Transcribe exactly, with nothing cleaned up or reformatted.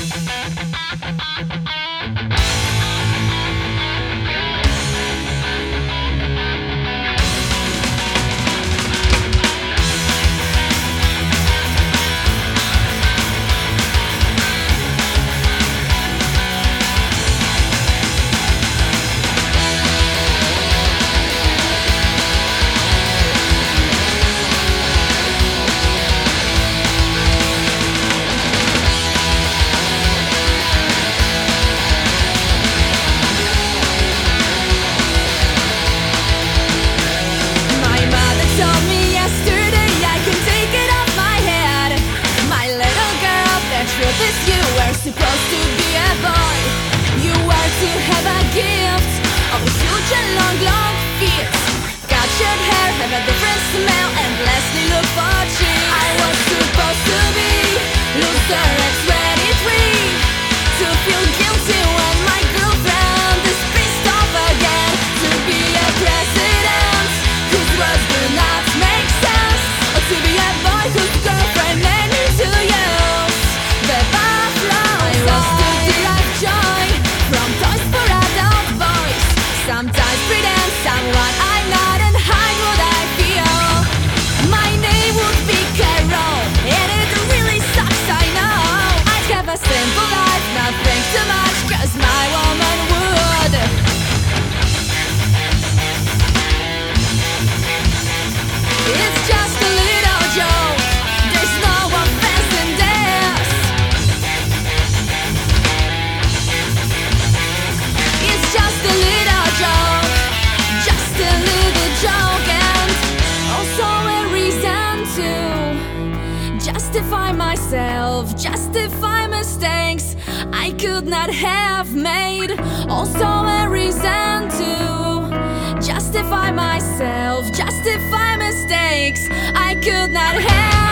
Supposed to be a boy, you were to have a gift of a huge and long, long feet. Got short hair, have a different smell, and lastly look for cheese. I was supposed to be loser at twenty-three, to feel guilty when my girlfriend is pissed off again. To be a president whose words do not make sense, or to be a boy whose girlfriend made me to use the buffalo. Sometimes pretend someone I'm not and hide what I feel. My name would be Carol, and it really sucks, I know. I'd have a simple life, not think too much, cause my woman would. It's just a little joke, there's no offense in this. It's just a little joke, just a little joke, and also a reason to justify myself, justify mistakes I could not have made. Also a reason to justify myself, justify mistakes I could not have